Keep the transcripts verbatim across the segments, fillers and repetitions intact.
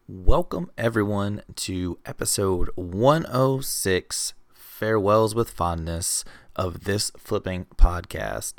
Welcome, everyone, to episode one oh six, Farewells with Fondness, of this flipping podcast.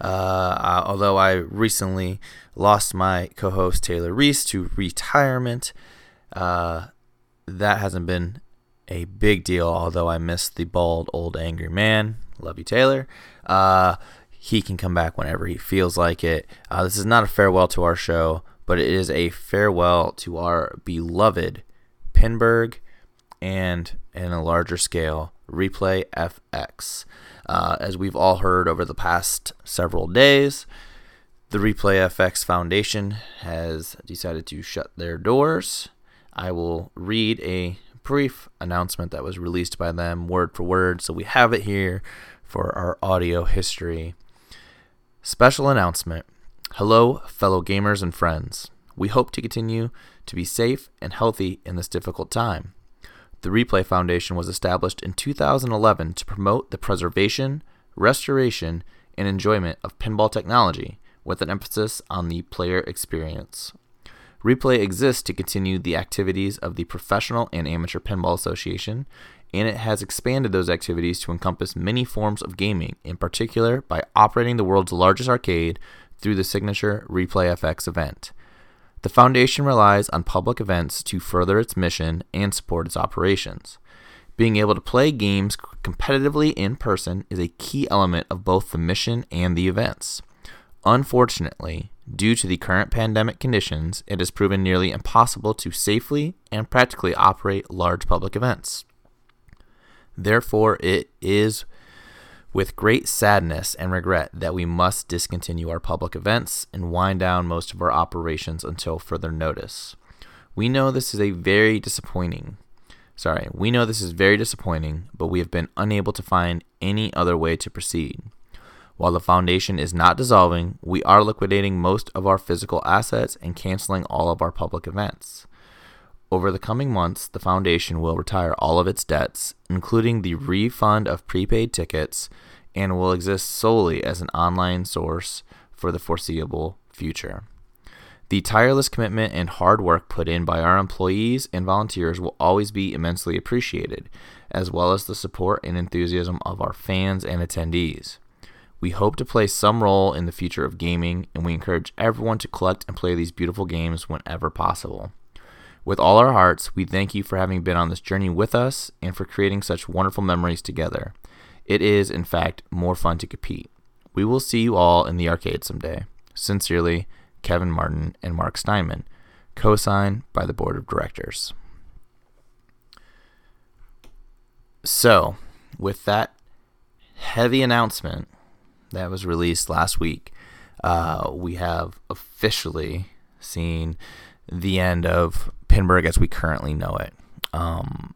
Uh, although I recently lost my co-host Taylor Reese to retirement, uh, that hasn't been a big deal, although I miss the bald, old, angry man. Love you, Taylor. Uh, he can come back whenever he feels like it. Uh, this is not a farewell to our show, but it is a farewell to our beloved Pinburgh and, in a larger scale, Replay F X. Uh, as we've all heard over the past several days, the Replay F X Foundation has decided to shut their doors. I will read a brief announcement that was released by them word for word, so we have it here for our audio history. Special announcement. Hello, fellow gamers and friends. We hope to continue to be safe and healthy in this difficult time. The Replay Foundation was established in two thousand eleven to promote the preservation, restoration, and enjoyment of pinball technology, with an emphasis on the player experience. Replay exists to continue the activities of the Professional and Amateur Pinball Association, and it has expanded those activities to encompass many forms of gaming, in particular by operating the world's largest arcade through the signature Replay F X event. The foundation relies on public events to further its mission and support its operations. Being able to play games competitively in person is a key element of both the mission and the events. Unfortunately, due to the current pandemic conditions, it has proven nearly impossible to safely and practically operate large public events. Therefore, it is with great sadness and regret that we must discontinue our public events and wind down most of our operations until further notice. We know this is a very disappointing. Sorry, we know this is very disappointing, but we have been unable to find any other way to proceed. While the foundation is not dissolving, we are liquidating most of our physical assets and canceling all of our public events. Over the coming months, the foundation will retire all of its debts, including the refund of prepaid tickets, and will exist solely as an online source for the foreseeable future. The tireless commitment and hard work put in by our employees and volunteers will always be immensely appreciated, as well as the support and enthusiasm of our fans and attendees. We hope to play some role in the future of gaming, and we encourage everyone to collect and play these beautiful games whenever possible. With all our hearts, we thank you for having been on this journey with us and for creating such wonderful memories together. It is, in fact, more fun to compete. We will see you all in the arcade someday. Sincerely, Kevin Martin and Mark Steinman, co-signed by the Board of Directors. So, with that heavy announcement that was released last week, uh, we have officially seen the end of Pinburgh as we currently know it. Um,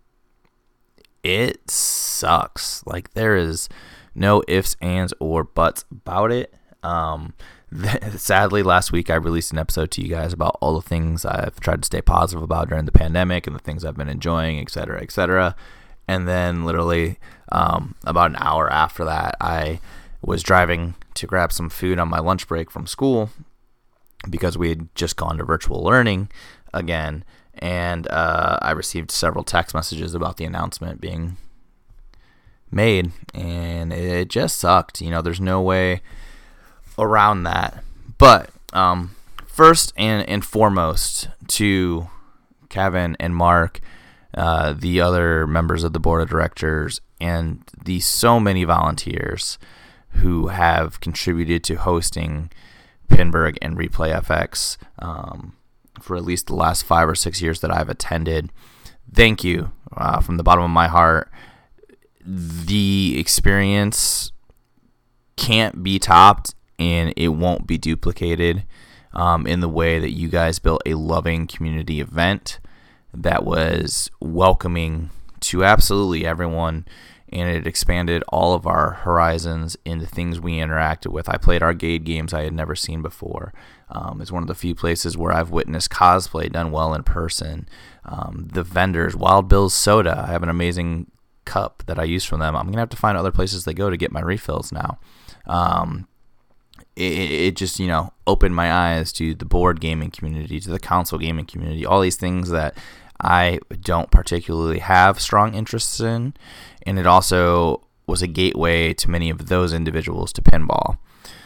it sucks. Like, there is no ifs, ands, or buts about it. Um, th- sadly, last week I released an episode to you guys about all the things I've tried to stay positive about during the pandemic and the things I've been enjoying, et cetera, et cetera. And then literally um, about an hour after that, I was driving to grab some food on my lunch break from school, because we had just gone to virtual learning again, and uh, I received several text messages about the announcement being made, and it just sucked. You know, there's no way around that. But um, first and, and foremost, to Kevin and Mark, uh, the other members of the board of directors, and the so many volunteers who have contributed to hosting Pinburgh and Replay F X um, for at least the last five or six years that I've attended. Thank you uh, from the bottom of my heart. The experience can't be topped, and it won't be duplicated um, in the way that you guys built a loving community event that was welcoming to absolutely everyone, and it expanded all of our horizons into things we interacted with. I played arcade games I had never seen before. Um, it's one of the few places where I've witnessed cosplay done well in person. Um, the vendors, Wild Bill's Soda, I have an amazing cup that I use from them. I'm going to have to find other places they go to get my refills now. Um, it, it just, you know, opened my eyes to the board gaming community, to the console gaming community, all these things that I don't particularly have strong interests in. And it also was a gateway to many of those individuals to pinball.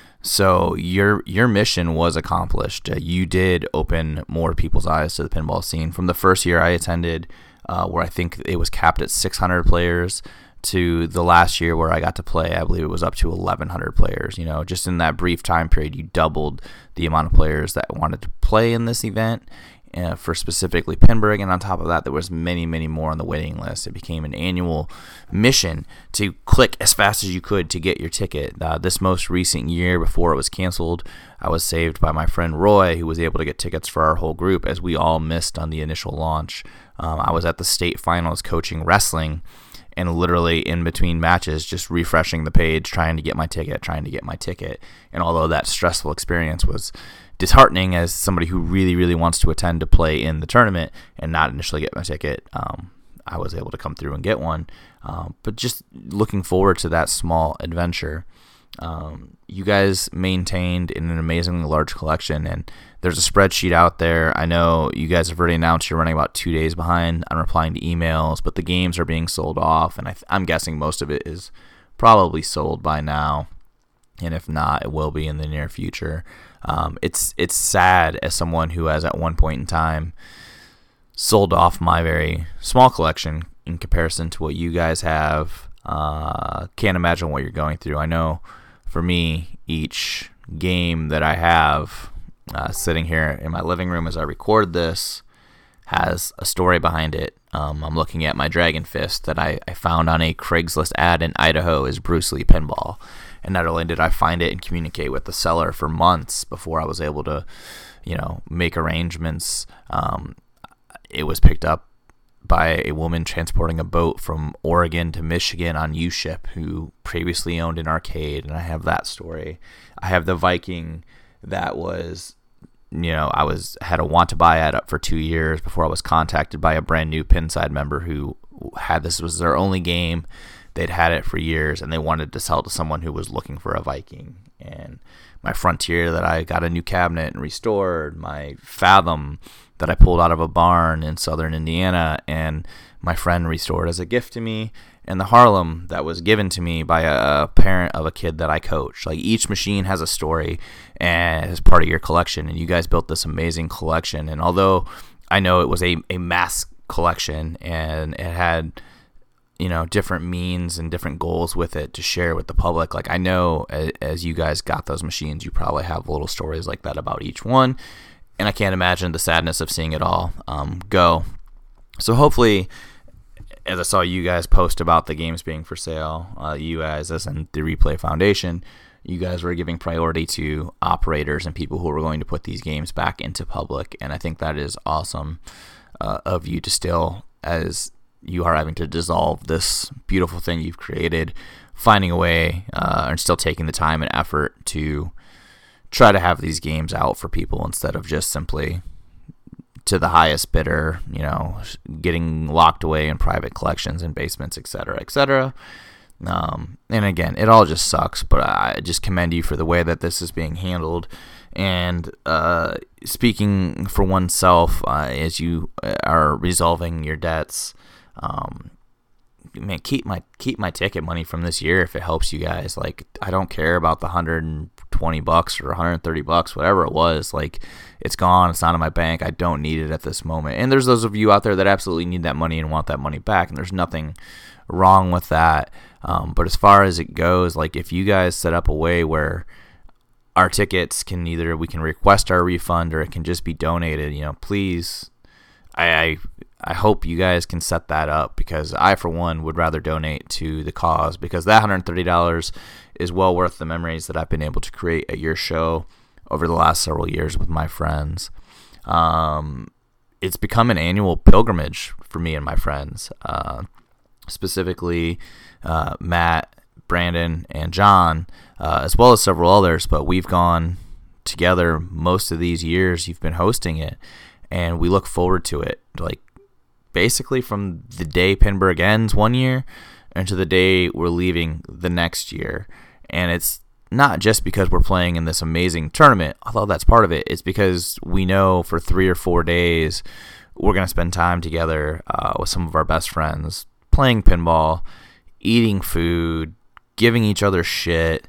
So your your mission was accomplished. Uh, you did open more people's eyes to the pinball scene. From the first year I attended, uh, where I think it was capped at six hundred players, to the last year where I got to play, I believe it was up to eleven hundred players. You know, just in that brief time period, you doubled the amount of players that wanted to play in this event. Uh, for specifically Pinburgh, and on top of that, there was many, many more on the waiting list. It became an annual mission to click as fast as you could to get your ticket. Uh, this most recent year, before it was canceled, I was saved by my friend Roy, who was able to get tickets for our whole group, as we all missed on the initial launch. Um, I was at the state finals coaching wrestling, and literally in between matches, just refreshing the page, trying to get my ticket, trying to get my ticket. And although that stressful experience was disheartening as somebody who really, really wants to attend to play in the tournament and not initially get my ticket, um, I was able to come through and get one. Um, but just looking forward to that small adventure. Um, you guys maintained an amazingly large collection, and there's a spreadsheet out there. I know you guys have already announced you're running about two days behind on replying to emails, but the games are being sold off, and I th- I'm guessing most of it is probably sold by now. And if not, it will be in the near future. Um, it's it's sad as someone who has at one point in time sold off my very small collection in comparison to what you guys have. Uh, can't imagine what you're going through. I know for me, each game that I have uh, sitting here in my living room as I record this has a story behind it. Um, I'm looking at my Dragon Fist that I, I found on a Craigslist ad in Idaho as Bruce Lee Pinball. And not only did I find it and communicate with the seller for months before I was able to, you know, make arrangements, um, it was picked up by a woman transporting a boat from Oregon to Michigan on U-Ship, who previously owned an arcade, and I have that story. I have the Viking that was, you know, I was had a want to buy ad up for two years before I was contacted by a brand new Pinside member who had this was their only game. They'd had it for years, and they wanted to sell to someone who was looking for a Viking. And my Frontier that I got a new cabinet and restored, my Fathom that I pulled out of a barn in southern Indiana, and my friend restored as a gift to me, and the Harlem that was given to me by a parent of a kid that I coach. Like, each machine has a story and is part of your collection, and you guys built this amazing collection. And although I know it was a, a mass collection and it had, you know, different means and different goals with it to share with the public, like, I know as, as you guys got those machines, you probably have little stories like that about each one, and I can't imagine the sadness of seeing it all um, go. So hopefully, as I saw you guys post about the games being for sale, uh, you guys, as in the Replay Foundation, you guys were giving priority to operators and people who were going to put these games back into public, and I think that is awesome uh, of you to still, as you are having to dissolve this beautiful thing you've created, finding a way uh, and still taking the time and effort to try to have these games out for people instead of just simply to the highest bidder, you know, getting locked away in private collections and basements, et cetera, et cetera. Um, and again, it all just sucks, but I just commend you for the way that this is being handled. And uh, speaking for oneself, uh, as you are resolving your debts, um, man, keep my keep my ticket money from this year if it helps you guys. Like, I don't care about the one hundred twenty bucks or one hundred thirty bucks, whatever it was. Like, it's gone. It's not in my bank. I don't need it at this moment. And there's those of you out there that absolutely need that money and want that money back, and there's nothing wrong with that. Um, but as far as it goes, like, if you guys set up a way where our tickets can either, we can request our refund or it can just be donated, you know, please, I, I I hope you guys can set that up, because I, for one, would rather donate to the cause, because that one hundred thirty dollars is well worth the memories that I've been able to create at your show over the last several years with my friends. Um, it's become an annual pilgrimage for me and my friends, uh, specifically uh, Matt, Brandon, and John, uh, as well as several others, but we've gone together most of these years you've been hosting it, and we look forward to it, like, basically from the day Pinburgh ends one year into the day we're leaving the next year. And it's not just because we're playing in this amazing tournament, although that's part of it. It's because we know for three or four days we're going to spend time together uh, with some of our best friends, playing pinball, eating food, giving each other shit,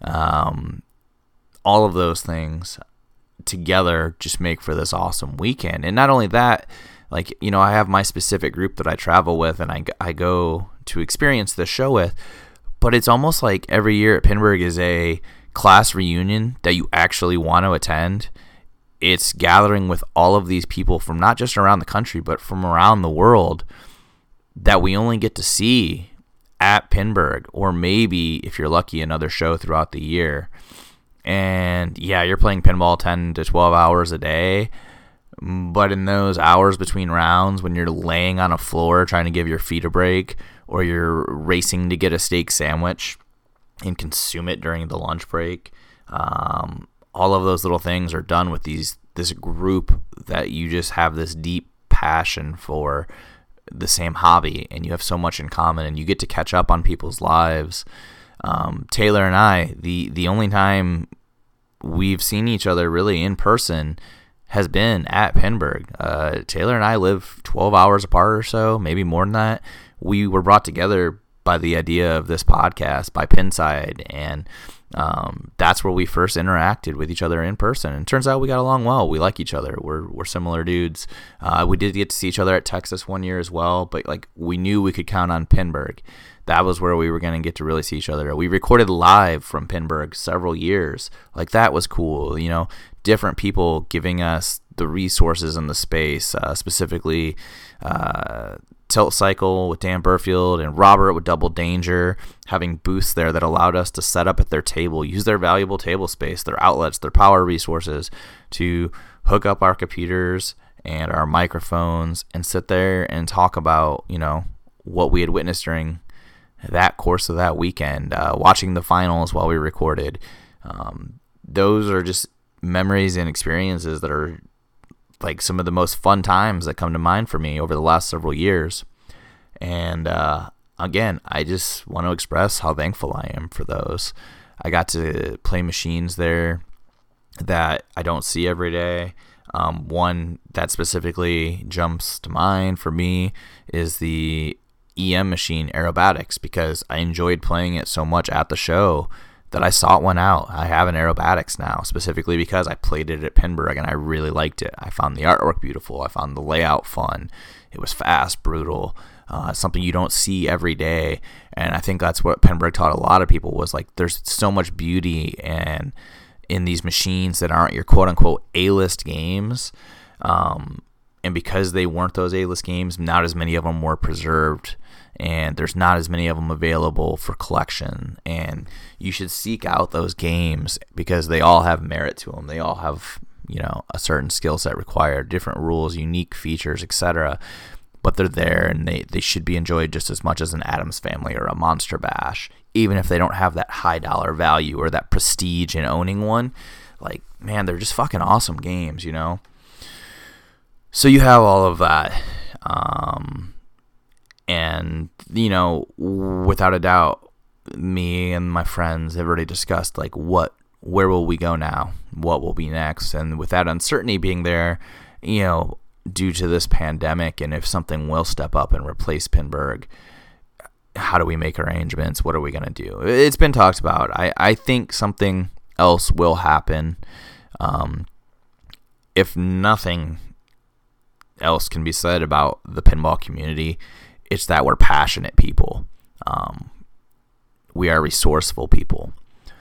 um, all of those things together just make for this awesome weekend. And not only that, like, you know, I have my specific group that I travel with and I, I go to experience this show with, but it's almost like every year at Pinburgh is a class reunion that you actually want to attend. It's gathering with all of these people from not just around the country, but from around the world that we only get to see at Pinburgh, or maybe, if you're lucky, another show throughout the year. And yeah, you're playing pinball ten to twelve hours a day, but in those hours between rounds when you're laying on a floor trying to give your feet a break, or you're racing to get a steak sandwich and consume it during the lunch break, um, all of those little things are done with these this group that you just have this deep passion for the same hobby, and you have so much in common, and you get to catch up on people's lives. Um, Taylor and I, the the only time we've seen each other really in person has been at Pinburgh. Uh, Taylor and I live twelve hours apart or so, maybe more than that. We were brought together by the idea of this podcast, by Pinside, and um, that's where we first interacted with each other in person. And it turns out we got along well. We like each other. We're we're similar dudes. Uh, we did get to see each other at Texas one year as well, but like we knew we could count on Pinburgh. That was where we were going to get to really see each other. We recorded live from Pinburgh several years. Like, that was cool. You know, different people giving us the resources and the space, uh, specifically uh, Tilt Cycle with Dan Burfield and Robert with Double Danger, having booths there that allowed us to set up at their table, use their valuable table space, their outlets, their power resources to hook up our computers and our microphones and sit there and talk about, you know, what we had witnessed during that course of that weekend, uh, watching the finals while we recorded. Um, those are just memories and experiences that are like some of the most fun times that come to mind for me over the last several years. And uh, again, I just want to express how thankful I am for those. I got to play machines there that I don't see every day. Um, one that specifically jumps to mind for me is the E M machine Aerobatics, because I enjoyed playing it so much at the show that I sought one out. I have an Aerobatics now, specifically because I played it at Pinburgh and I really liked it. I found the artwork beautiful. I found the layout fun. It was fast, brutal, uh, something you don't see every day. And I think that's what Pinburgh taught a lot of people, was like there's so much beauty and in these machines that aren't your quote-unquote A-list games. Um, and because they weren't those A-list games, not as many of them were preserved. And there's not as many of them available for collection. And you should seek out those games because they all have merit to them. They all have, you know, a certain skill set required, different rules, unique features, et cetera. But they're there, and they, they should be enjoyed just as much as an Addams Family or a Monster Bash, even if they don't have that high dollar value or that prestige in owning one. Like, man, they're just fucking awesome games, you know? So you have all of that. Um... And, you know, without a doubt, me and my friends have already discussed, like, what, where will we go now? What will be next? And with that uncertainty being there, you know, due to this pandemic, and if something will step up and replace Pinburgh, how do we make arrangements? What are we going to do? It's been talked about. I, I think something else will happen. Um, if nothing else can be said about the pinball community, it's that we're passionate people. Um, we are resourceful people.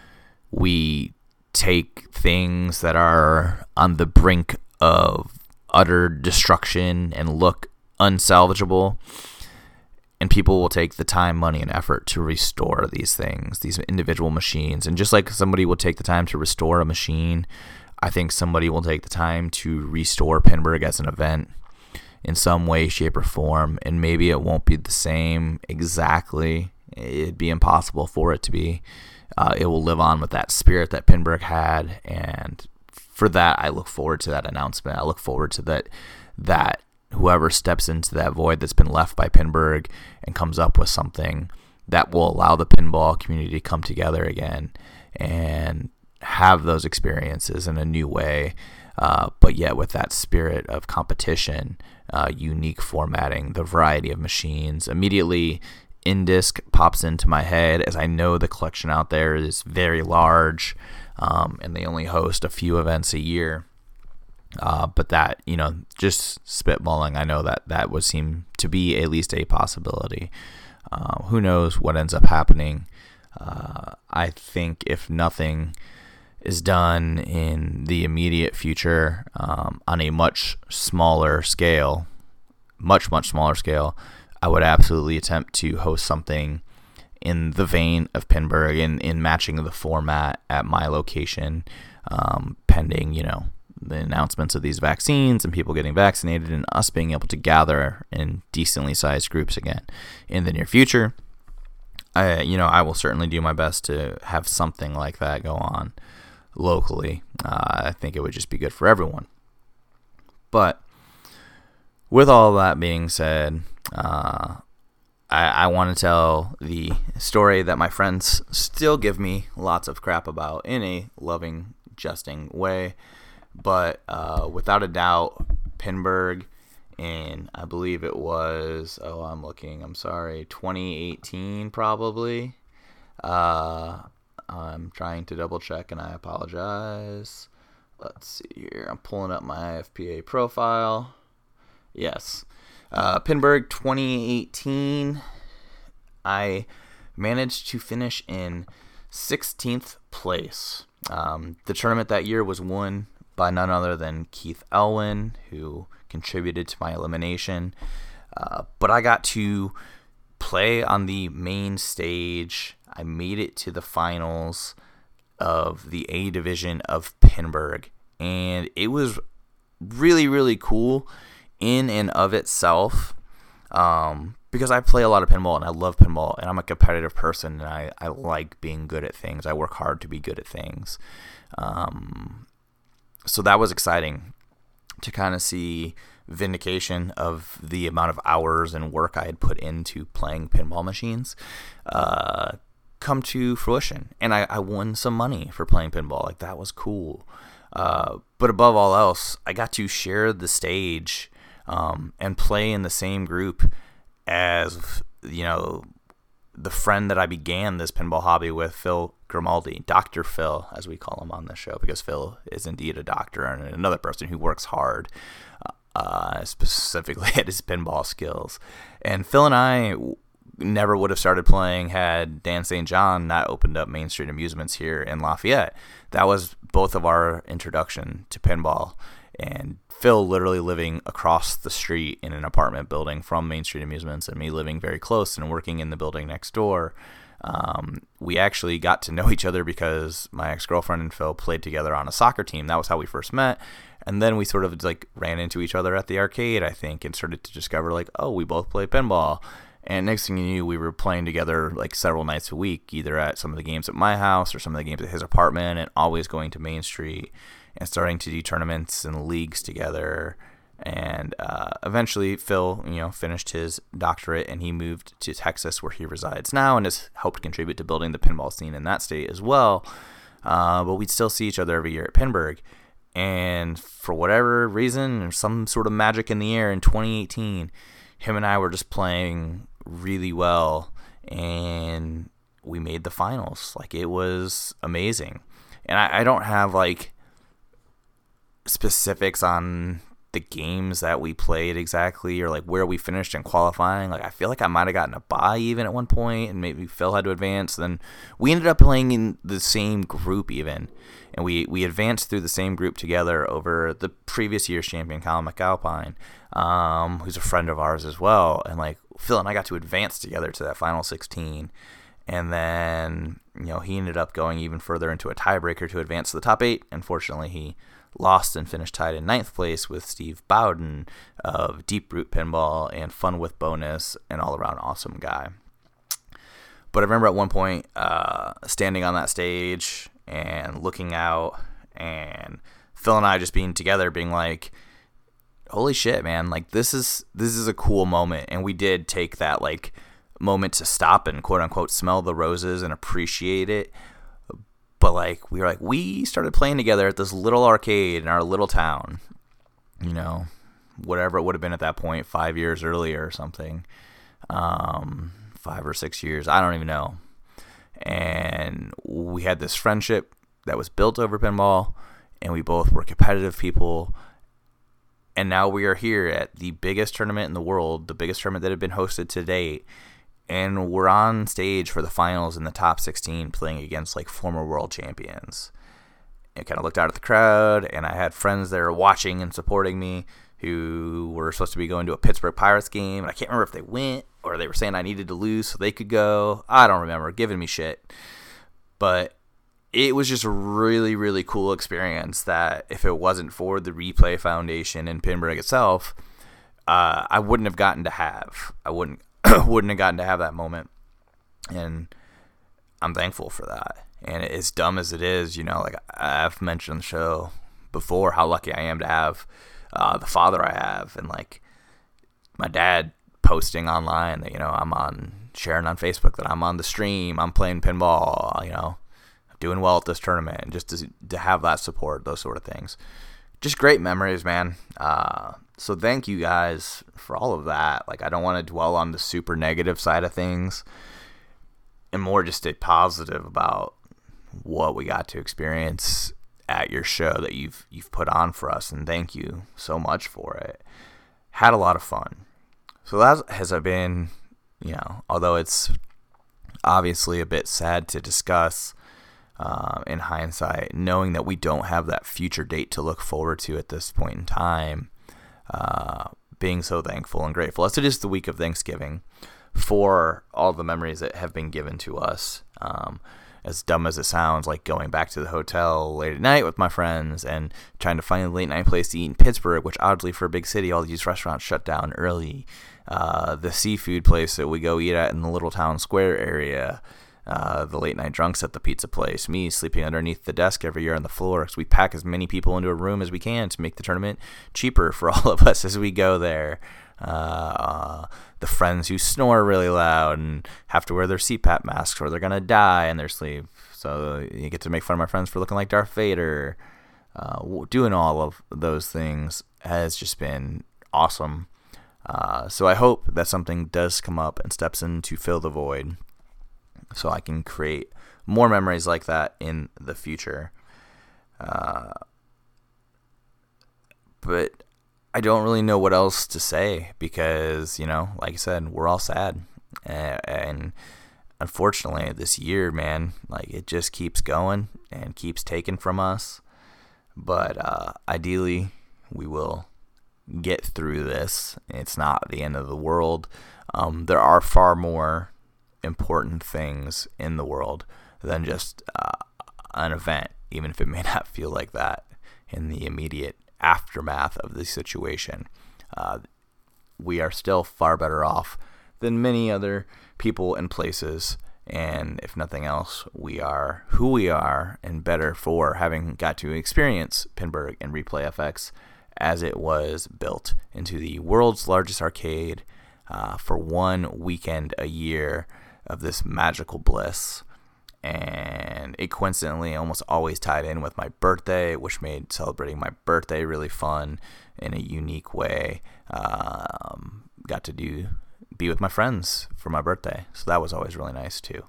We take things that are on the brink of utter destruction and look unsalvageable, and people will take the time, money, and effort to restore these things, these individual machines. And just like somebody will take the time to restore a machine, I think somebody will take the time to restore Pinburgh as an event in some way, shape, or form. And maybe it won't be the same exactly. It'd be impossible for it to be. Uh, it will live on with that spirit that Pinburgh had, and for that, I look forward to that announcement. I look forward to that, that whoever steps into that void that's been left by Pinburgh and comes up with something that will allow the pinball community to come together again and have those experiences in a new way, uh, but yet with that spirit of competition, uh, unique formatting, the variety of machines. Immediately, Indisc pops into my head, as I know the collection out there is very large, um, and they only host a few events a year. Uh, but that, you know, just spitballing, I know that that would seem to be at least a possibility. Uh, who knows what ends up happening? Uh, I think if nothing is done in the immediate future, um, on a much smaller scale, much, much smaller scale, I would absolutely attempt to host something in the vein of Pinburgh, in, in matching the format at my location, um, pending, you know, the announcements of these vaccines and people getting vaccinated and us being able to gather in decently sized groups again in the near future. I, you know, I will certainly do my best to have something like that go on locally. Uh, I think it would just be good for everyone. But with all that being said, uh, I, I want to tell the story that my friends still give me lots of crap about in a loving, jesting way. But uh, without a doubt, Pinburgh in, I believe it was, oh, I'm looking, I'm sorry, twenty eighteen probably. Uh, I'm trying to double check and I apologize. Let's see here. I'm pulling up my I F P A profile. Yes. Uh, Pinburgh twenty eighteen. I managed to finish in sixteenth place. Um, the tournament that year was won by none other than Keith Elwin, who contributed to my elimination. Uh, but I got to play on the main stage. I made it to the finals of the A division of Pinburgh, and it was really, really cool in and of itself, um, because I play a lot of pinball and I love pinball, and I'm a competitive person, and I, I like being good at things. I work hard to be good at things. Um, so that was exciting to kind of see vindication of the amount of hours and work I had put into playing pinball machines uh, come to fruition. And I, I won some money for playing pinball. Like, that was cool. Uh, but above all else, I got to share the stage um, and play in the same group as, you know, the friend that I began this pinball hobby with, Phil Grimaldi, Doctor Phil, as we call him on this show, because Phil is indeed a doctor and another person who works hard, uh, specifically at his pinball skills. And Phil and I never would have started playing had Dan Saint John not opened up Main Street Amusements here in Lafayette. That was both of our introduction to pinball. And Phil literally living across the street in an apartment building from Main Street Amusements, and me living very close and working in the building next door. Um, we actually got to know each other because my ex-girlfriend and Phil played together on a soccer team. That was how we first met. And then we sort of like ran into each other at the arcade, I think, and started to discover like, oh, we both play pinball. And next thing you knew, we were playing together like several nights a week, either at some of the games at my house or some of the games at his apartment, and always going to Main Street and starting to do tournaments and leagues together. And uh, eventually Phil, you know, finished his doctorate and he moved to Texas, where he resides now, and has helped contribute to building the pinball scene in that state as well. Uh, but we'd still see each other every year at Pinburgh. And for whatever reason, or some sort of magic in the air, in twenty eighteen, him and I were just playing really well, and we made the finals. Like, it was amazing. And I, I don't have like specifics on the games that we played exactly, or like where we finished in qualifying. Like, I feel like I might have gotten a bye even at one point, and maybe Phil had to advance. Then we ended up playing in the same group even, and we we advanced through the same group together over the previous year's champion, Colin McAlpine, um, who's a friend of ours as well. And like, Phil and I got to advance together to that final sixteen. And then, you know, he ended up going even further into a tiebreaker to advance to the top eight. Unfortunately, he lost and finished tied in ninth place with Steve Bowden of Deep Root Pinball and Fun with Bonus, an all-around awesome guy. But I remember at one point uh, standing on that stage and looking out, and Phil and I just being together, being like, holy shit, man, like this is this is a cool moment. And we did take that like moment to stop and quote unquote smell the roses and appreciate it. but like we were like we started playing together at this little arcade in our little town, you know, whatever it would have been at that point, five years earlier or something, um, five or six years, I don't even know. And we had this friendship that was built over pinball, and we both were competitive people. And now we are here at the biggest tournament in the world, the biggest tournament that had been hosted to date. And we're on stage for the finals in the top sixteen playing against like former world champions. I kind of looked out at the crowd, and I had friends there watching and supporting me who were supposed to be going to a Pittsburgh Pirates game. And I can't remember if they went or they were saying I needed to lose so they could go. I don't remember, giving me shit. But it was just a really, really cool experience that if it wasn't for the Replay Foundation and Pinburgh itself, uh, I wouldn't have gotten to have. I wouldn't wouldn't have gotten to have that moment. And I'm thankful for that. And as dumb as it is, you know, like I've mentioned on the show before how lucky I am to have uh, the father I have. And like my dad posting online that, you know, I'm on, sharing on Facebook that I'm on the stream, I'm playing pinball, you know, doing well at this tournament, and just to, to have that support, those sort of things. Just great memories, man. Uh, so thank you guys for all of that. Like, I don't want to dwell on the super negative side of things, and more just stay positive about what we got to experience at your show that you've you've put on for us, and thank you so much for it. Had a lot of fun. So that has been, you know, although it's obviously a bit sad to discuss, Uh, in hindsight, knowing that we don't have that future date to look forward to at this point in time, uh, being so thankful and grateful as it is the week of Thanksgiving for all the memories that have been given to us. Um, as dumb as it sounds, like going back to the hotel late at night with my friends and trying to find a late night place to eat in Pittsburgh, which oddly for a big city, all these restaurants shut down early. Uh, the seafood place that we go eat at in the Little Town Square area. Uh, the late night drunks at the pizza place, me sleeping underneath the desk every year on the floor because we pack as many people into a room as we can to make the tournament cheaper for all of us as we go there. Uh, uh, the friends who snore really loud and have to wear their C PAP masks or they're going to die in their sleep. So you get to make fun of my friends for looking like Darth Vader. Uh, doing all of those things has just been awesome. Uh, so I hope that something does come up and steps in to fill the void, so I can create more memories like that in the future. Uh, but I don't really know what else to say because, you know, like I said, we're all sad. And, and unfortunately, this year, man, like it just keeps going and keeps taking from us. But uh, ideally, we will get through this. It's not the end of the world. Um, there are far more important things in the world than just uh, an event, even if it may not feel like that in the immediate aftermath of the situation. Uh, we are still far better off than many other people and places, and if nothing else, we are who we are and better for having got to experience Pinburgh and Replay F X as it was built into the world's largest arcade uh, for one weekend a year of this magical bliss. And it coincidentally almost always tied in with my birthday, which made celebrating my birthday really fun in a unique way. Um, got to do be with my friends for my birthday, so that was always really nice too.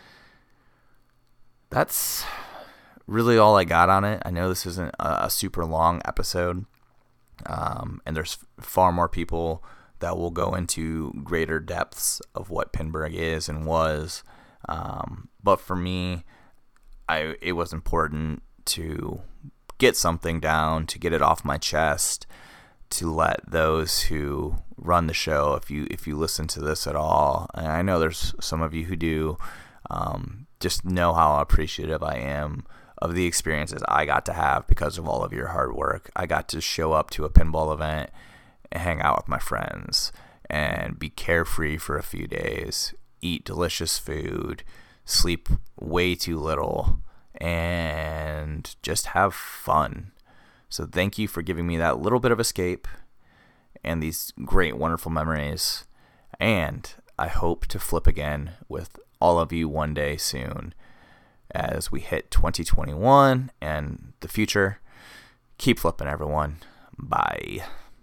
That's really all I got on it. I know this isn't a, a super long episode, um, and there's far more people that will go into greater depths of what Pinburgh is and was. Um, but for me, I it was important to get something down, to get it off my chest, to let those who run the show, if you if you listen to this at all, and I know there's some of you who do, um, just know how appreciative I am of the experiences I got to have because of all of your hard work. I got to show up to a pinball event and hang out with my friends and be carefree for a few days, eat delicious food, sleep way too little, and just have fun. So thank you for giving me that little bit of escape and these great, wonderful memories. And I hope to flip again with all of you one day soon. as we hit twenty twenty-one and the future. Keep flipping, everyone. Bye.